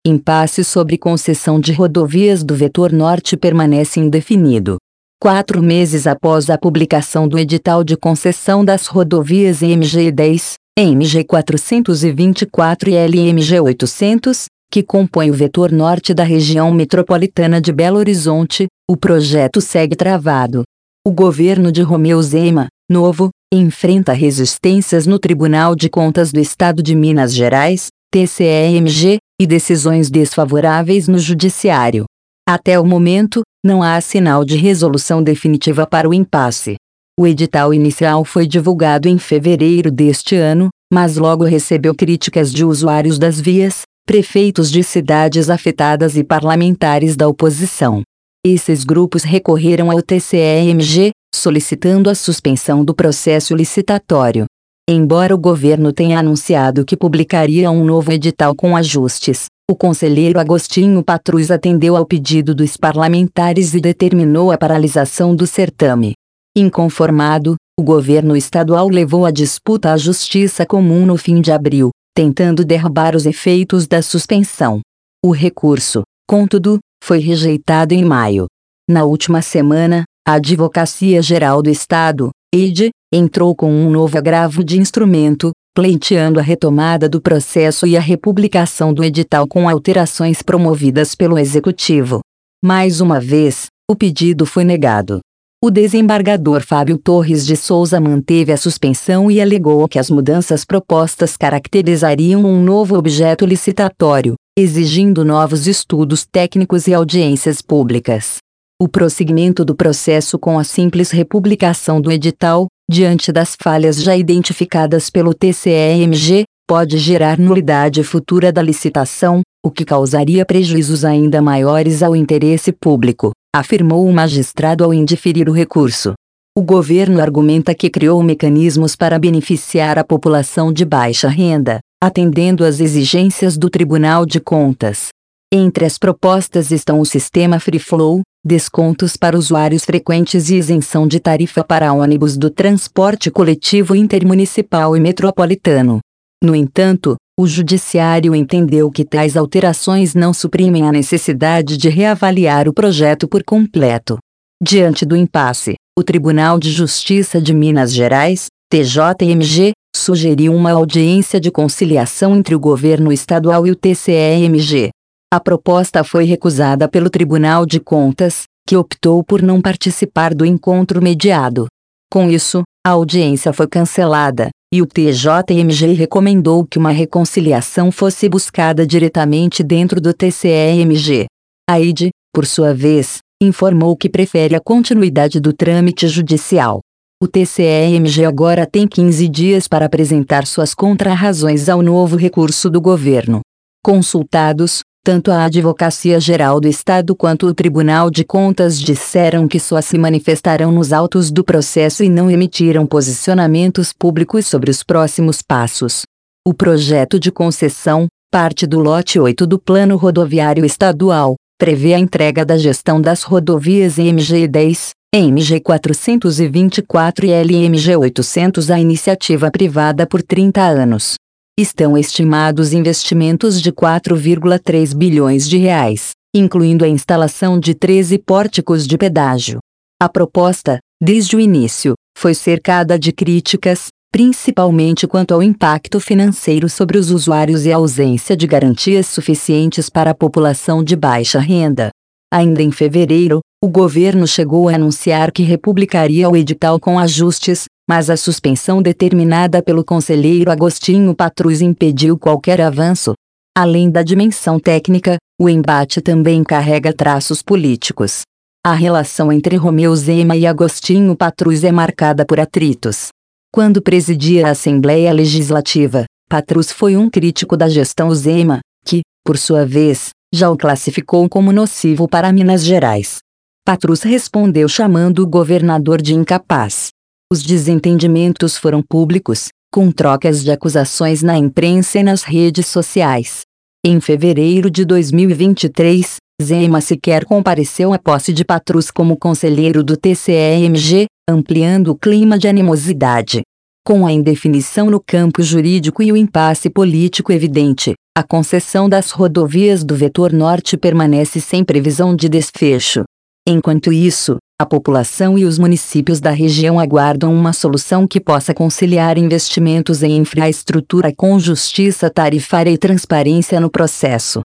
Impasse sobre concessão de rodovias do vetor norte permanece indefinido. 4 meses após a publicação do edital de concessão das rodovias EMG 10, EMG 424 e LMG 800, que compõem o vetor norte da região metropolitana de Belo Horizonte, o projeto segue travado. O governo de Romeu Zema, novo, enfrenta resistências no Tribunal de Contas do Estado de Minas Gerais, TCE-MG, e decisões desfavoráveis no Judiciário. Até o momento, não há sinal de resolução definitiva para o impasse. O edital inicial foi divulgado em fevereiro deste ano, mas logo recebeu críticas de usuários das vias, prefeitos de cidades afetadas e parlamentares da oposição. Esses grupos recorreram ao TCE-MG, solicitando a suspensão do processo licitatório. Embora o governo tenha anunciado que publicaria um novo edital com ajustes, o conselheiro Agostinho Patrus atendeu ao pedido dos parlamentares e determinou a paralisação do certame. Inconformado, o governo estadual levou a disputa à Justiça Comum no fim de abril, tentando derrubar os efeitos da suspensão. O recurso, contudo, foi rejeitado em maio. Na última semana, a Advocacia Geral do Estado, AGE, entrou com um novo agravo de instrumento, pleiteando a retomada do processo e a republicação do edital com alterações promovidas pelo Executivo. Mais uma vez, o pedido foi negado. O desembargador Fábio Torres de Souza manteve a suspensão e alegou que as mudanças propostas caracterizariam um novo objeto licitatório, exigindo novos estudos técnicos e audiências públicas. O prosseguimento do processo com a simples republicação do edital, diante das falhas já identificadas pelo TCE-MG, pode gerar nulidade futura da licitação, o que causaria prejuízos ainda maiores ao interesse público, afirmou o magistrado ao indeferir o recurso. O governo argumenta que criou mecanismos para beneficiar a população de baixa renda, atendendo às exigências do Tribunal de Contas. Entre as propostas estão o sistema Free Flow, descontos para usuários frequentes e isenção de tarifa para ônibus do transporte coletivo intermunicipal e metropolitano. No entanto, o Judiciário entendeu que tais alterações não suprimem a necessidade de reavaliar o projeto por completo. Diante do impasse, o Tribunal de Justiça de Minas Gerais, TJMG, sugeriu uma audiência de conciliação entre o governo estadual e o TCE-MG. A proposta foi recusada pelo Tribunal de Contas, que optou por não participar do encontro mediado. Com isso, a audiência foi cancelada, e o TJMG recomendou que uma reconciliação fosse buscada diretamente dentro do TCE-MG. A AGE, por sua vez, informou que prefere a continuidade do trâmite judicial. O TCE-MG agora tem 15 dias para apresentar suas contrarrazões ao novo recurso do governo. Consultados, tanto a Advocacia Geral do Estado quanto o Tribunal de Contas disseram que só se manifestarão nos autos do processo e não emitiram posicionamentos públicos sobre os próximos passos. O projeto de concessão, parte do lote 8 do Plano Rodoviário Estadual, prevê a entrega da gestão das rodovias EMG 10, EMG 424 e LMG 800 à iniciativa privada por 30 anos. Estão estimados investimentos de 4,3 bilhões de reais, incluindo a instalação de 13 pórticos de pedágio. A proposta, desde o início, foi cercada de críticas, principalmente quanto ao impacto financeiro sobre os usuários e a ausência de garantias suficientes para a população de baixa renda. Ainda em fevereiro, o governo chegou a anunciar que republicaria o edital com ajustes, mas a suspensão determinada pelo conselheiro Agostinho Patrus impediu qualquer avanço. Além da dimensão técnica, o embate também carrega traços políticos. A relação entre Romeu Zema e Agostinho Patrus é marcada por atritos. Quando presidia a Assembleia Legislativa, Patrus foi um crítico da gestão Zema, que, por sua vez, já o classificou como nocivo para Minas Gerais. Patrus respondeu chamando o governador de incapaz. Os desentendimentos foram públicos, com trocas de acusações na imprensa e nas redes sociais. Em fevereiro de 2023, Zema sequer compareceu à posse de Patrus como conselheiro do TCE-MG, ampliando o clima de animosidade. Com a indefinição no campo jurídico e o impasse político evidente, A concessão das rodovias do vetor norte permanece sem previsão de desfecho. Enquanto isso, a população e os municípios da região aguardam uma solução que possa conciliar investimentos em infraestrutura com justiça tarifária e transparência no processo.